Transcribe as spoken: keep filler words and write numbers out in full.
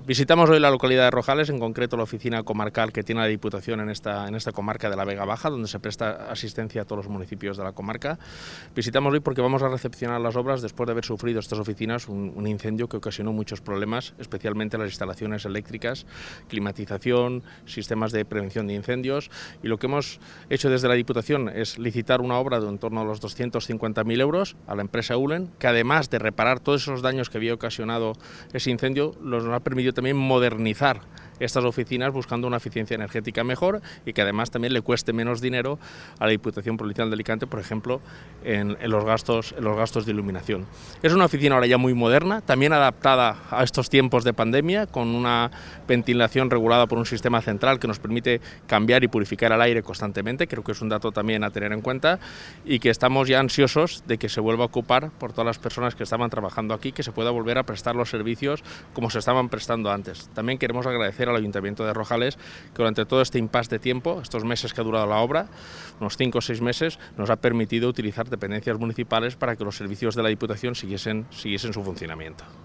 Visitamos hoy la localidad de Rojales, en concreto la oficina comarcal que tiene la Diputación en esta, en esta comarca de la Vega Baja, donde se presta asistencia a todos los municipios de la comarca. Visitamos hoy porque vamos a recepcionar las obras después de haber sufrido estas oficinas un, un incendio que ocasionó muchos problemas, especialmente las instalaciones eléctricas, climatización, sistemas de prevención de incendios, y lo que hemos hecho desde la Diputación es licitar una obra de en torno a los doscientos cincuenta mil euros a la empresa Ulen, que además de reparar todos esos daños que había ocasionado ese incendio, nos ha permitido también modernizar estas oficinas buscando una eficiencia energética mejor y que además también le cueste menos dinero a la Diputación Provincial de Alicante, por ejemplo, en, en, los gastos, en los gastos de iluminación. Es una oficina ahora ya muy moderna, también adaptada a estos tiempos de pandemia, con una ventilación regulada por un sistema central que nos permite cambiar y purificar el aire constantemente. Creo que es un dato también a tener en cuenta, y que estamos ya ansiosos de que se vuelva a ocupar por todas las personas que estaban trabajando aquí, que se pueda volver a prestar los servicios como se estaban prestando antes. También queremos agradecer al Ayuntamiento de Rojales que durante todo este impasse de tiempo, estos meses que ha durado la obra, unos cinco o seis meses, nos ha permitido utilizar dependencias municipales para que los servicios de la Diputación siguiesen, siguiesen su funcionamiento.